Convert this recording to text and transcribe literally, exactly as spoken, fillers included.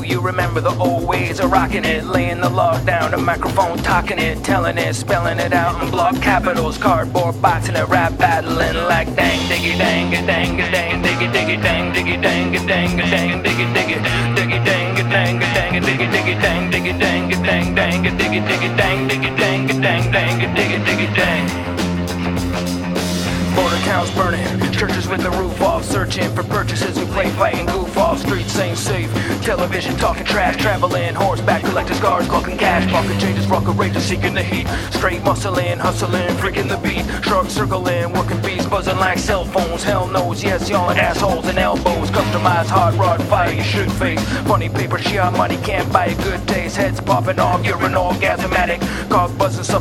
you remember the old ways of rocking it, laying the log down, the microphone talking it, telling it, spelling it out in block capitals, cardboard boxing it, rap battling like dang diggy dang a dang a dang diggy diggy dang diggy dang a dang a dang diggy diggy diggy dang a dang a dang a diggy diggy dang diggy dang a dang dang a diggy diggy dang diggy dang a dang dang a diggy diggy dang. Border towns burning, churches with the roof off, searching for purchases. We play fighting goof off, streets ain't safe. Television talking trash, traveling horseback, collecting scars, clocking cash, pocket changes, rock courageous, seeking the heat. Straight muscling, hustling, freaking the beat. Sharks circling, working beats, buzzing like cell phones. Hell knows, yes, y'all are assholes and elbows. Customized hard rod fire you should face. Funny paper, shit, money can't buy a good taste. Heads popping off, you're an orgasmatic. Cock buzzing,